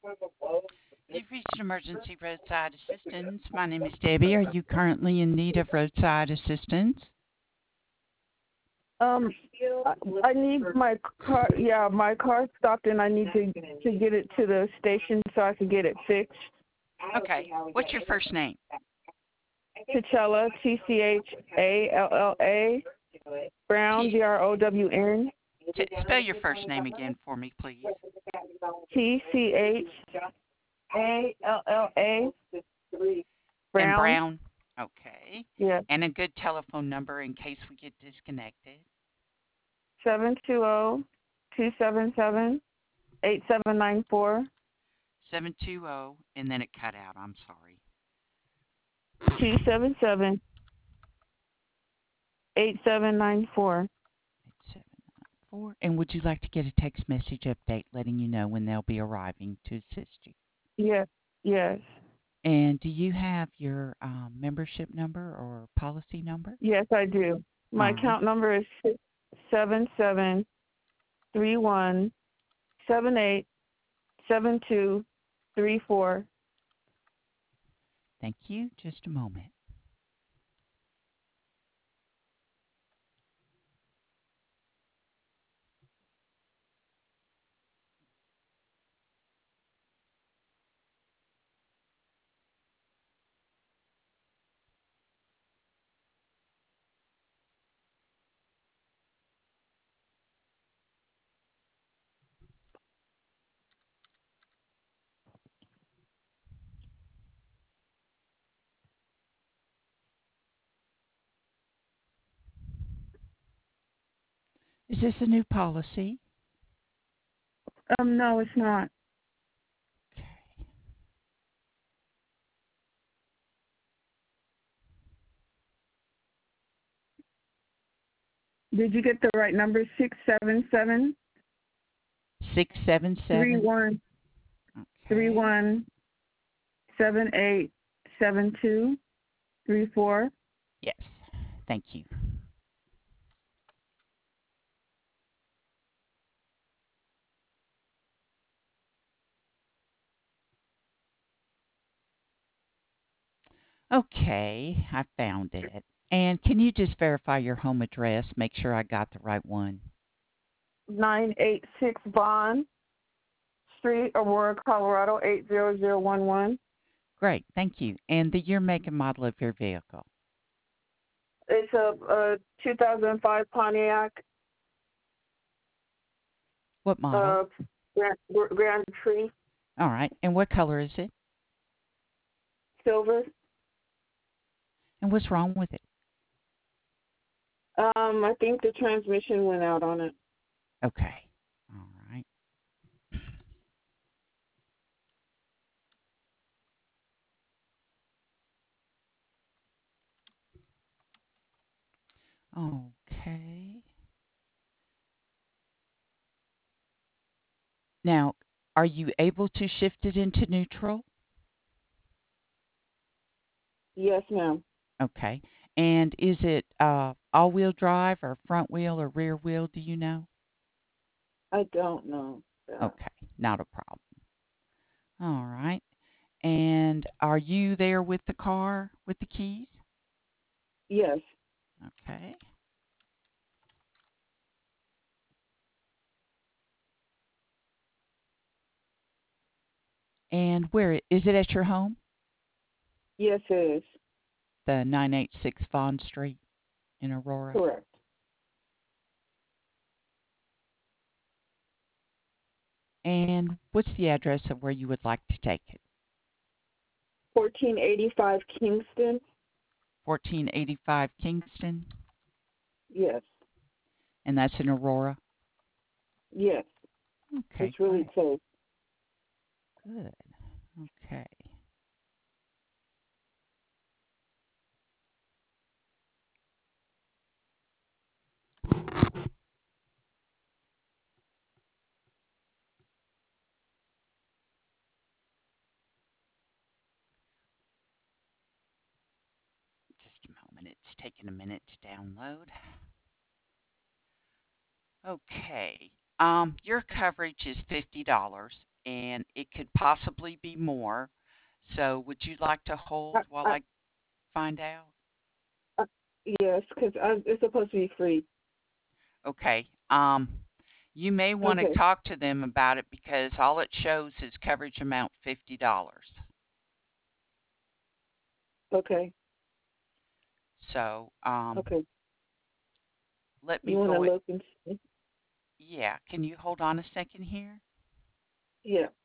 You've reached emergency roadside assistance. My name is Debbie. Are you currently in need of roadside assistance? Um, I need my car. Yeah, my car stopped, and I need to get it to the station so I can get it fixed. Okay. What's your first name? Tchalla, Tchalla, Brown, T- Brown, spell your first name again for me, please. Tchalla, And Brown. Brown. Okay. Yeah, And a good telephone number in case we get disconnected. 720-277-8794. 720, and then it cut out. I'm sorry. 277-8794. 8794. And would you like to get a text message update letting you know when they'll be arriving to assist you? Yes, yes, And do you have your membership number or policy number? yes, I do. My All right. account number is 677-3178-7234. Thank you. Just a moment. Is this a new policy? No, it's not. Okay. Did you get the right number? 677 677. 31 Okay. 787234. Yes. Thank you. Okay. I found it. And can you just verify your home address? Make sure I got the right one. 986 Bond Street, Aurora, Colorado 80011. Great. Thank you. And the year, make, and model of your vehicle. It's a 2005 Pontiac What model? uh, Grand Prix All right. And what color is it? Silver. And what's wrong with it? I think the transmission went out on it. Okay. All right. Okay. Now, are you able to shift it into neutral? Yes, ma'am. Okay. And is it all-wheel drive or front wheel or rear wheel? Do you know? I don't know that. Okay. Not a problem. All right. And are you there with the car with the keys? Yes. Okay. And where is it at your home? Yes, it is. The 986 Vaughn Street in Aurora. Correct. And what's the address of where you would like to take it? 1485 Kingston. 1485 Kingston, Yes. and that's in Aurora. Yes. Okay, It's really great. close. Good. Okay. Just a moment. It's taking a minute to download. Okay. Your coverage is $50. and it could possibly be more. So would you like to hold I, while I, I find out? I, yes, because it's supposed to be free. Okay. You may want to Okay. talk to them about it because all it shows is coverage amount $50. Okay. So, Okay. let You me want to go. look and see? Yeah, can you hold on a second here? Yeah.